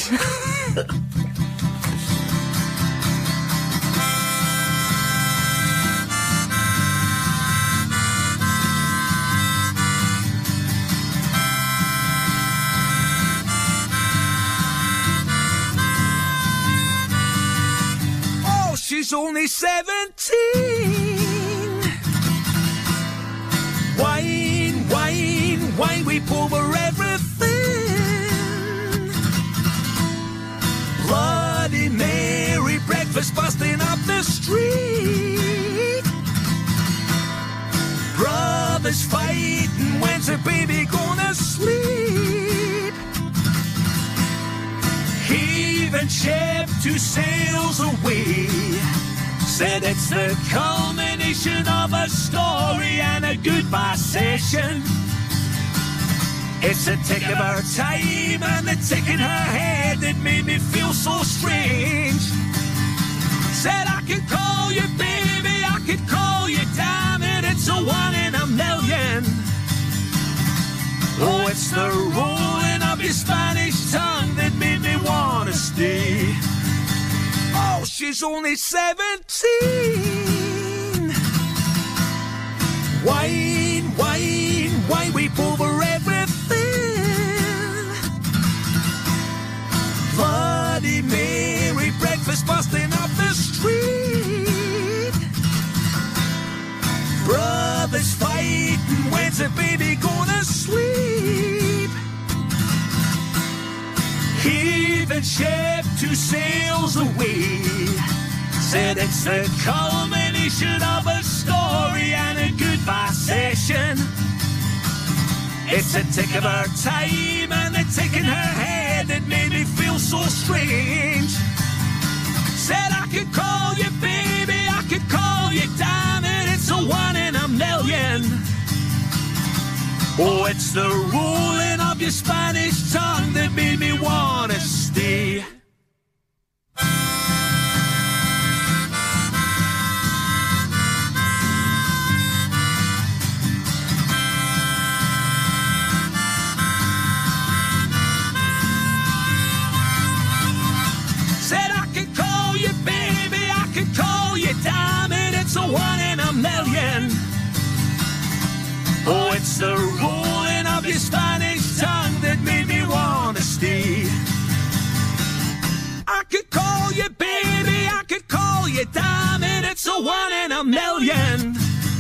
Oh, she's only seventeen. Wine, wine, wine, we over everything. Bloody Mary, breakfast, bus street. Brothers fighting, when's the baby gonna sleep? Heaving ship two sails away, said it's the culmination of a story and a goodbye session. It's the tick of her time and the tick in her head that made me feel so strange. Said I could call you baby, I could call you damn it, it's a one in a million. Oh, it's the rolling of your Spanish tongue that made me wanna stay. Oh, she's only seventeen. Wine, wine, wine, weep over everything. Bloody Mary, breakfast busting up the street. Brothers fighting, when's the baby gonna sleep? Heaving ship two sails away, said it's the culmination of a story and a goodbye session. It's the tick of her time and the tick in her head that made me feel so strange. Said I could call you baby, I could call you damn it, it's a one in a million. Oh, it's the rolling of your Spanish tongue that made me wanna stay. Said I could call you baby, I could call you damn it, it's a one in a million. Oh, it's the rolling of your Spanish tongue that made me wanna stay. I could call you baby, I could call you damn it, it's a one in a million.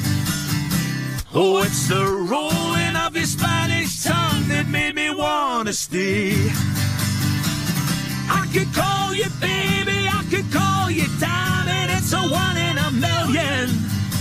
Oh, it's the rolling of your Spanish tongue that made me wanna stay. I could call you baby, I could call you damn it, it's a one in a million.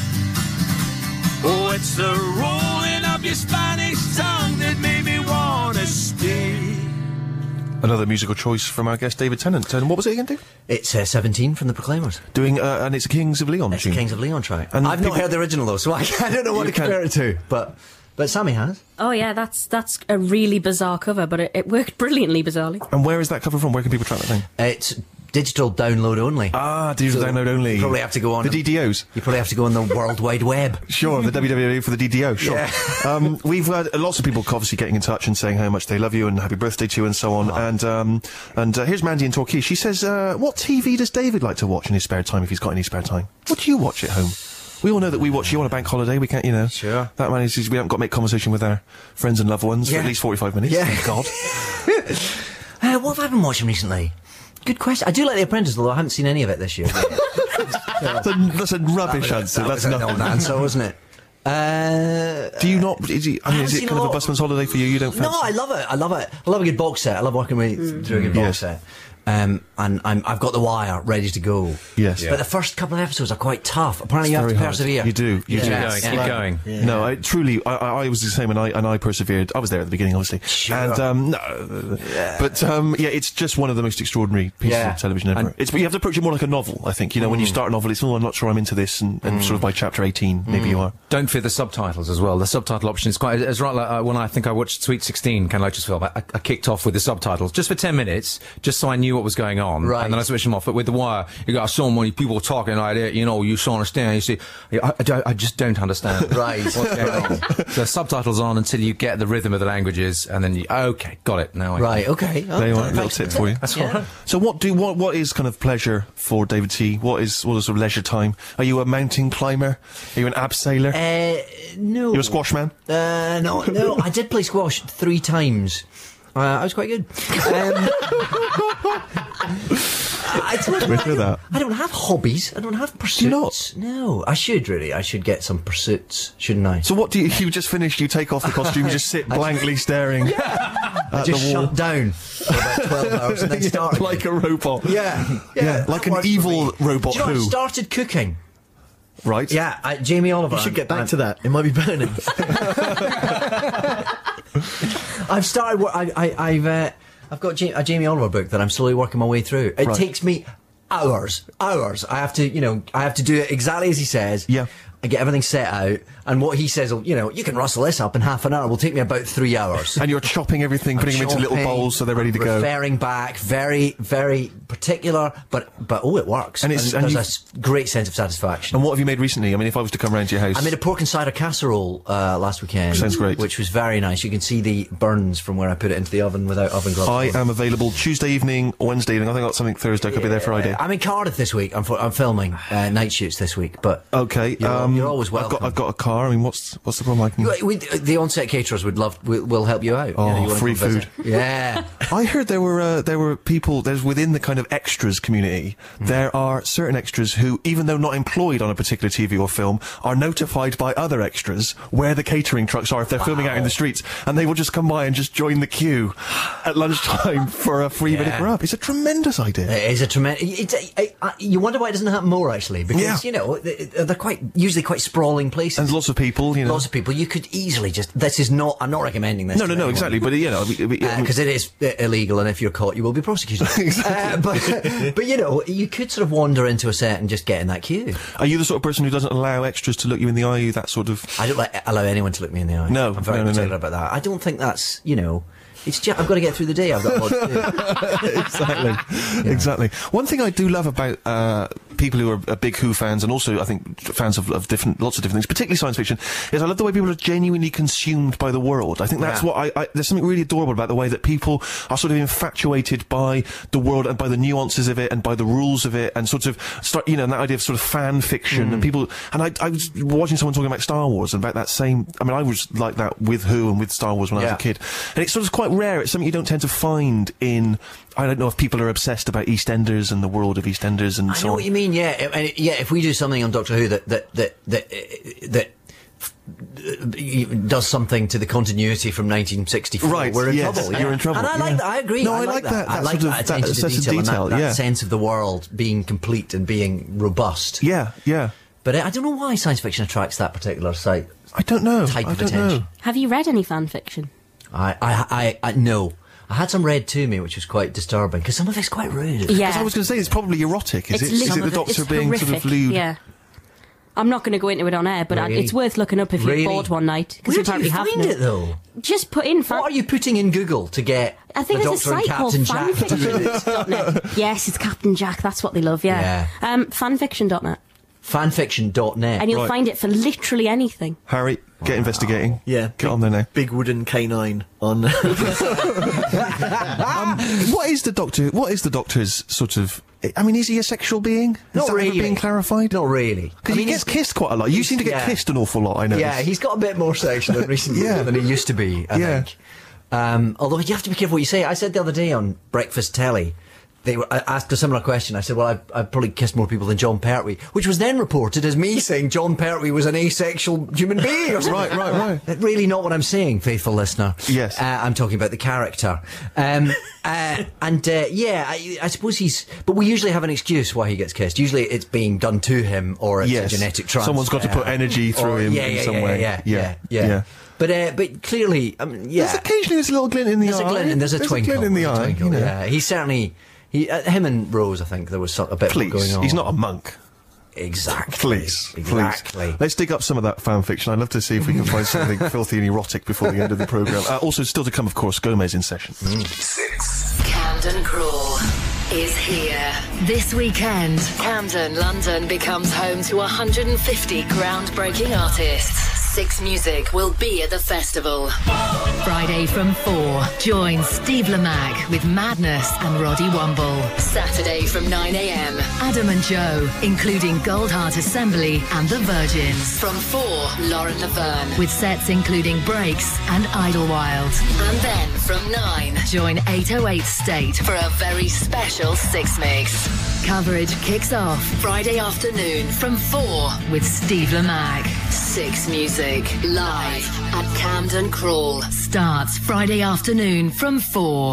Oh, it's the rolling of your Spanish tongue that made me wanna stay. Another musical choice from our guest David Tennant. And what was it again, Dave? It's uh, seventeen from the Proclaimers. Doing, uh, and it's a Kings of Leon It's tune. the Kings of Leon track. And I've people- not heard the original though, so I, I don't know what You to compare can't- it to. But but Sammy has. Oh yeah, that's that's a really bizarre cover, but it, it worked brilliantly bizarrely. And where is that cover from? Where can people track that thing? It's digital download only. Ah, digital So download only. You probably have to go on The D D Os. You probably have to go on the World Wide Web. Sure, the W W W for the D D O, sure. Yeah. um, we've had lots of people obviously getting in touch and saying how much they love you and happy birthday to you and so on. And um, and uh, here's Mandy in Torquay. She says, uh, what T V does David like to watch in his spare time if he's got any spare time? What do you watch at home? We all know that we watch you on a bank holiday. We can't, you know. Sure. That man is, we haven't got to make conversation with our friends and loved ones Yeah. for at least forty-five minutes. Yeah. Thank God. Uh, what have I been watching recently? Good question. I do like The Apprentice, although I haven't seen any of it this year. that's, a, that's a rubbish That was- answer. that That's was an nothing. old answer, wasn't it? Uh, Do you not? Is it, I mean, I is haven't it seen kind a of a lot- busman's holiday for you? You don't fancy? No, I love it. I love it. I love a good box set. I love working with through a good box Yes. set. Um, and I'm, I've got The Wire ready to go. Yes. But the first couple of episodes are quite tough. Apparently, you have Very to hard. persevere. You do. You Yeah. do. Keep going, keep Yeah. going. Yeah. No, I truly, I, I, I was the same, and I and I persevered. I was there at the beginning, obviously. Sure. And um, no, but um, yeah, it's just one of the most extraordinary pieces Yeah. of television ever. And- It's but you have to approach it more like a novel, I think. You know, when you start a novel, it's oh, I'm not sure I'm into this, and, and sort of by chapter eighteen, maybe you are. Don't fear the subtitles as well. The subtitle option is quite. It's right. Like uh, when I think I watched Sweet sixteen, kind of like just felt I, I kicked off with the subtitles just for ten minutes, just so I knew what was going on, Right. and then I switched them off. But with The Wire, you got so many people talking like that. You know, you so understand. You see, I, I, don't- I just don't understand. Right. What's going on? So subtitles on until you get the rhythm of the languages, and then you okay, got it. Now I Right, okay. Oh, There you are, a little thanks. tip for you. That's Yeah. all right. So what do what what is kind of pleasure for David T? What is what is sort of leisure time? Are you a mountain climber? Are you an abseiler? Uh, no. You're a squash man? Uh, no, no. I did play squash three times. Uh, I was quite good. Um, I, don't, We hear that. I don't have hobbies. I don't have pursuits. you not? No, I should really. I should get some pursuits, shouldn't I? So what do you? You just finished. You take off the costume. You just sit blankly staring. I at just the wall. shut down for about twelve hours and then Yeah, started. like a robot. Yeah. Yeah, like that an works for evil me. robot Do you know, I who. started cooking. Right. Yeah, I, Jamie Oliver. You should get back I'm- to that. It might be burning. I've started. wor- I, I, I've. Uh, I've got Ja- a Jamie Oliver book that I'm slowly working my way through. It Right. takes me hours, hours. I have to, you know, I have to do it exactly as he says. Yeah. I get everything set out, and what he says, you know, you can rustle this up in half an hour. Will take me about three hours. And you're chopping everything, putting them into little Chopping, bowls so they're ready to go. Referring back, very, very particular, but but oh, it works. And it's- and there's you- a s- great sense of satisfaction. And what have you made recently? I mean, if I was to come round to your house. I made a pork and cider casserole uh, last weekend. Sounds great. Which was very nice. You can see the burns from where I put it into the oven without oven gloves. I on. am available Tuesday evening, Wednesday evening. I think I got something Thursday. I could be there Friday. I'm in Cardiff this week. I'm, for, I'm filming uh, night shoots this week, but Okay. you're, um, you're always welcome. I've got, I've got a car. I mean, what's what's the problem? I can. You- we, the on-set caterers would love will, will help you out. Oh, You know, you wanna free come visit. food. Yeah. I heard there were uh, there were people. There's within the kind of extras community. Mm. There are certain extras who, even though not employed on a particular T V or film, are notified by other extras where the catering trucks are if they're filming out in the streets, and they will just come by and just join the queue at lunchtime for a free bit of Yeah. grub. It's a tremendous idea. It is a tremendous. It's a, I, I, you wonder why it doesn't happen more, actually, because Yeah. you know they- they're quite usually quite sprawling places. And lots of people, you know. Lots of people. You could easily just. This is not. I'm not recommending this. No, no, no, exactly. But you know, because it is uh, illegal, and if you're caught, you will be prosecuted. Exactly. Uh, but, but you know, you could sort of wander into a set and just get in that queue. are you the sort of person who doesn't allow extras to look you in the eye? Are you that sort of? I don't like, allow anyone to look me in the eye. No, I'm very no, no, no. particular about that. I don't think that's, you know, it's just, I've got to get through the day. I've got a lot to do. exactly, exactly. One thing I do love about uh, people who are uh, big Who fans, and also I think fans of, of different, lots of different things, particularly science fiction, is I love the way people are genuinely consumed by the world. I think that's Yeah. what I, I. There's something really adorable about the way that people are sort of infatuated by the world and by the nuances of it and by the rules of it, and sort of start, you know, and that idea of sort of fan fiction and people. And I, I was watching someone talking about Star Wars and about that same. I mean, I was like that with Who and with Star Wars when I was Yeah. a kid, and it's sort of quite rare. It's something you don't tend to find in. I don't know if people are obsessed about EastEnders and the world of EastEnders and I so know on. what you mean. Yeah, I mean, yeah. If we do something on Doctor Who that that that that, uh, that uh, does something to the continuity from nineteen sixty-four, Right, we're in yes, trouble. you're yeah. in trouble, And I like yeah. that. I agree. No, I, I like like that. that- I that like sort that of- that attention to sense of detail, and detail, that, that yeah. sense of the world being complete and being robust. Yeah, yeah. But uh, I don't know why science fiction attracts that particular site. I don't know. Type I of don't attention. know. Have you read any fan fiction? I, I, I, I no. I had some read to me, which was quite disturbing because some of it's quite rude. Yeah. Because I was going to say it's probably erotic. Is It's it? Is lit- it the Doctor it's being horrific. sort of lewd? Yeah. I'm not going to go into it on air, but I, Really? it's worth looking up if Really? you're bored one night. Because Where you do probably you have find no. it though? Just put in fan. What are you putting in Google to get I think the there's a Doctor and site called Captain Jack to do this? fanfiction dot net. Yes, it's Captain Jack. That's what they love. Yeah. Um, fanfiction dot net, fanfiction dot net. and you'll Right. find it for literally anything. Harry, get investigating. Yeah. Get on there now. Big wooden canine on. um, what is the Doctor? What is the Doctor's sort of? I mean, is he a sexual being? Is Not that ever really. being clarified? Not really. Because I he mean, gets he's- kissed quite a lot. You seem to get yeah. kissed an awful lot. I know. Yeah, he's got a bit more sexual in recent years Yeah. than he used to be, I Yeah. think. Um, although you have to be careful what you say. I said the other day on Breakfast Telly, they were, I asked a similar question. I said, well, I've, I've probably kissed more people than John Pertwee, which was then reported as me saying John Pertwee was an asexual human being or something. Right, right, right. That's really not what I'm saying, faithful listener. Yes. Uh, I'm talking about the character. Um, uh, and, uh, yeah, I, I suppose he's... But we usually have an excuse why he gets kissed. Usually it's being done to him or it's Yes. a genetic transfer. Someone's got to put energy through Or- him yeah, in yeah, some yeah, way. Yeah, Yeah, yeah, yeah. yeah. But uh, but clearly, I mean, yeah. There's occasionally there's a little glint in the There's eye. a glint and there's a there's twinkle. a glint in the there's a eye. twinkle, You know. Yeah, he certainly. He, uh, him and Rose, I think there was some, a bit Please, going on. he's not a monk. Exactly. Please, Exactly. please. Let's dig up some of that fan fiction. I'd love to see if we can find something filthy and erotic before the end of the programme. Uh, also, still to come, of course, Gomez in session. Six. Camden Crawl is here. This weekend, Camden, London becomes home to one hundred fifty groundbreaking artists. Six Music will be at the festival. Friday from four, join Steve Lamacq with Madness and Roddy Womble. Saturday from nine a m, Adam and Joe, including Goldheart Assembly and The Virgins. From four, Lauren Laverne, with sets including Breaks and Idlewild. And then from nine, join eight oh eight State for a very special Six Mix. coverage kicks off Friday afternoon from four with Steve Lamacq. Six Music, live at Camden Crawl. Starts Friday afternoon from four.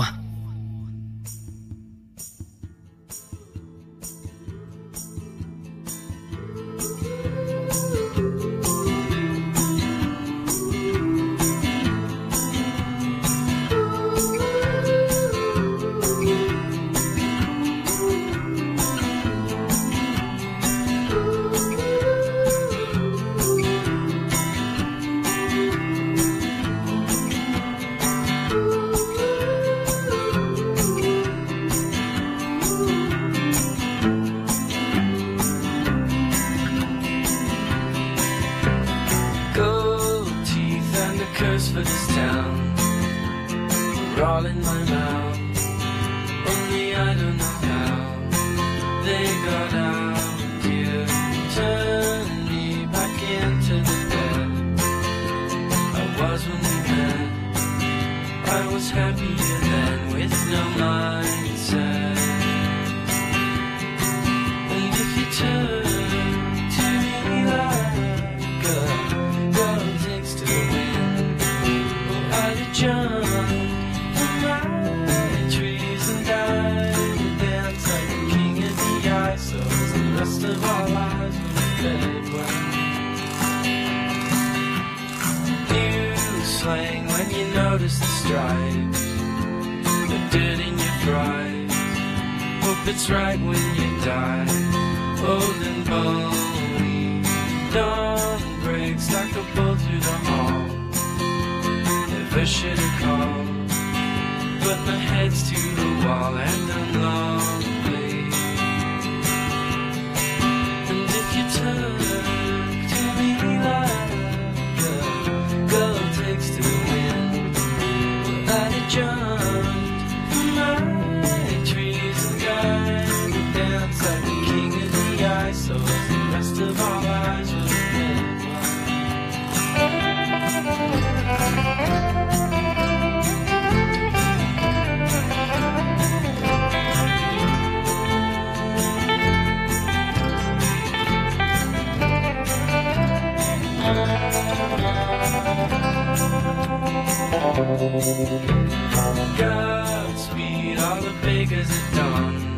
Godspeed, all the bakers are done,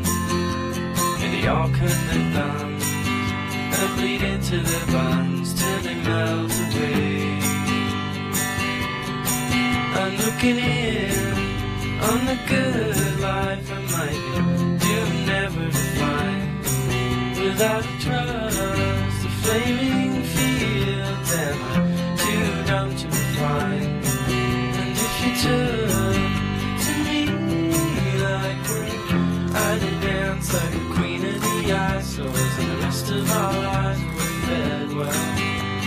and they all cut their thumbs and bleed into their buns till they melt away. I'm looking in on the good life I might do never to find without a trust, the flaming fields and I'm too dumb to find. You took to me like I did dance like a queen of the ice, so as the rest of our lives were fed well.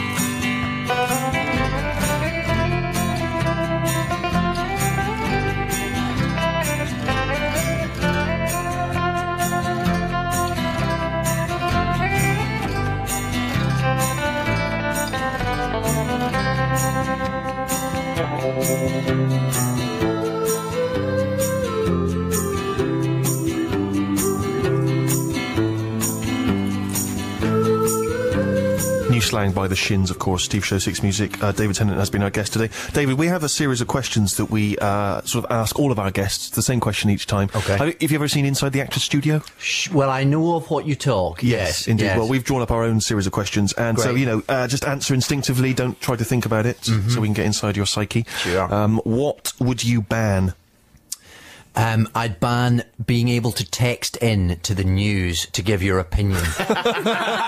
New slang by the Shins, of course. Steve Show six Music. Uh, David Tennant has been our guest today. David, we have a series of questions that we uh, sort of ask all of our guests. The same question each time. Okay. Have, have you ever seen Inside the Actors Studio? Shh, well, I know of what you talk. Yes, indeed. Yes. Well, we've drawn up our own series of questions, and Great. so you know, uh, just answer instinctively. Don't try to think about it, Mhm. so we can get inside your psyche. Sure. Um, what would you ban? Um, I'd ban being able to text in to the news to give your opinion. That's what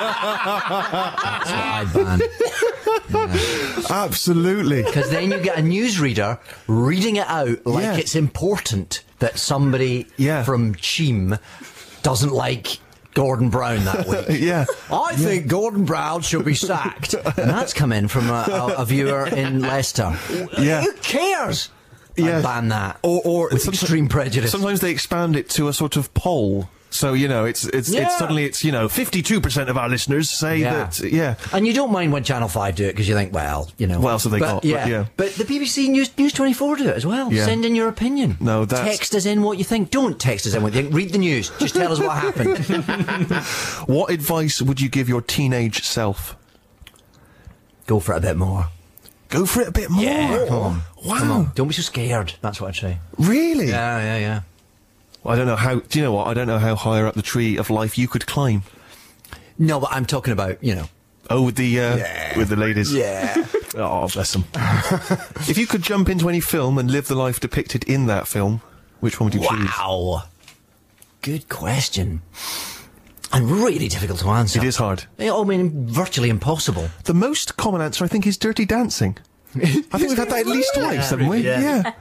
I'd ban. Yeah. Absolutely. Because then you get a newsreader reading it out like Yeah. it's important that somebody Yeah. from Cheam doesn't like Gordon Brown that week. Yeah. I think Gordon Brown should be sacked. And that's come in from a, a, a viewer in Leicester. Yeah. Who cares? Yeah. I'd ban that. Or, or with someti- extreme prejudice. Sometimes they expand it to a sort of poll. So, you know, it's, it's, Yeah. it's suddenly it's, you know, fifty-two percent of our listeners say Yeah. that, yeah. And you don't mind when Channel five do it because you think, well, you know. What else have they but, got? But, Yeah. yeah. But the B B C News, News twenty-four do it as well. Yeah. Send in your opinion. No, that's- Text us in what you think. Don't text us in what you think. Read the news. Just tell us what happened. What advice would you give your teenage self? Go for it a bit more. Go for it a bit more? Yeah. Come on. Wow. Come on. Don't be so scared. That's what I'd say. Really? Yeah, yeah, yeah. Well, I don't know how, do you know what? I don't know how higher up the tree of life you could climb. No, but I'm talking about, you know. Oh, with the, uh, Yeah. with the ladies. Yeah. Oh, bless them. If you could jump into any film and live the life depicted in that film, which one would you choose? Wow. Good question. And really difficult to answer. It is hard. Yeah, I mean, virtually impossible. The most common answer, I think, is Dirty Dancing. I think we've had that at least Yeah, twice, haven't we? yeah.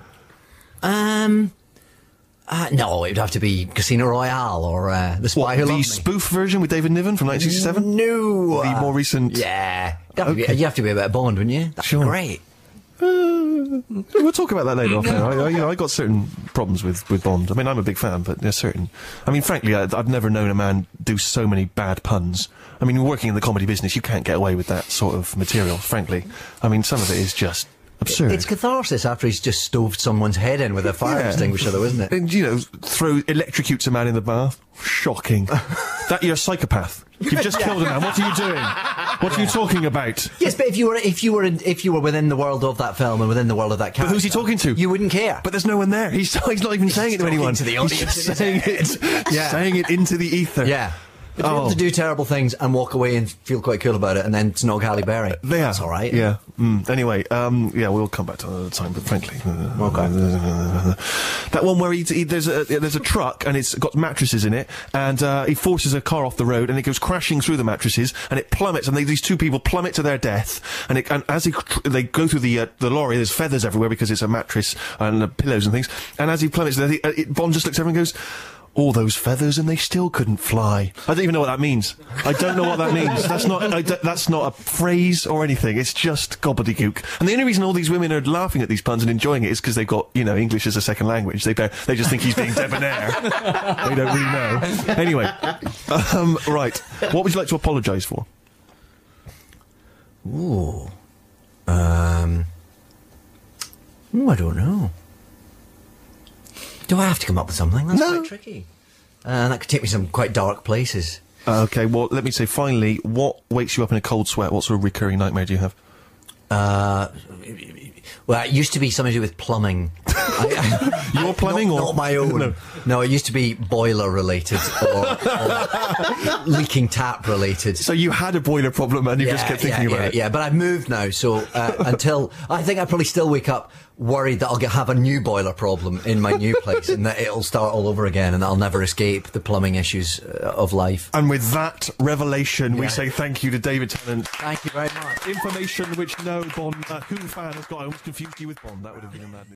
Um, uh, no, it would have to be Casino Royale or uh, The Spy What, Who the Loved Me. spoof version with David Niven from nineteen sixty-seven? No. The more recent... Yeah. That'd be- Okay. you have to be a bit of Bond, wouldn't you? That'd Sure. be great. Uh, we'll talk about that later off now. I, I, you know, I got certain problems with, with Bond. I mean, I'm a big fan, but there's certain... I mean, frankly, I, I've never known a man do so many bad puns. I mean, working in the comedy business, you can't get away with that sort of material, frankly. I mean, some of it is just absurd. It's catharsis after he's just stoved someone's head in with a fire Yeah. extinguisher, though, isn't it? And, you know, throw, electrocutes a man in the bath. Shocking. That you're a psychopath. You've just killed a man. What are you doing? What are you talking about? Yes, but if you were if you were in, if you were within the world of that film and within the world of that But character, who's he talking to? You wouldn't care. But there's no one there. He's, he's not even saying it to talking anyone. to the He's audience just in his saying head. it, Yeah. saying it into the ether. Yeah. If you're Oh. able to do terrible things and walk away and feel quite cool about it and then snog Halle Berry. There. That's all right. Yeah. Mm. Anyway, um, yeah, we'll come back to another time, but frankly. Okay. That one where he, he, there's, a, there's a truck and it's got mattresses in it, and uh, he forces a car off the road and it goes crashing through the mattresses and it plummets, and they, these two people plummet to their death. And, it, and as he, they go through the, uh, the lorry, there's feathers everywhere because it's a mattress and uh, pillows and things. And as he plummets, there, he, uh, it, Bond just looks at everyone and goes, all those feathers and they still couldn't fly. I don't even know what that means. I don't know what that means. That's not I d that's not a phrase or anything. It's just gobbledygook. And the only reason all these women are laughing at these puns and enjoying it is because they've got, you know, English as a second language. They bear, they just think he's being debonair. They don't really know. Anyway, um, right. What would you like to apologise for? Ooh. Um. Ooh, I don't know. Do I have to come up with something? That's No. quite tricky. Uh, that could take me some quite dark places. Uh, okay, well, let me say finally, what wakes you up in a cold sweat? What sort of recurring nightmare do you have? Uh, well, it used to be something to do with plumbing. I, I, Your plumbing not, or not my own? No. No, it used to be boiler related or, or leaking tap related. So you had a boiler problem and you just kept thinking yeah, about yeah, it? Yeah, but I've moved now, so uh, until I think I probably still wake up worried that I'll get, have a new boiler problem in my new place and that it'll start all over again and I'll never escape the plumbing issues uh, of life. And with that revelation, we Yeah. say thank you to David Tennant. Thank you very much. Information which no Bond uh, Who fan has got. I almost confused you with Bond. That would have been a mad.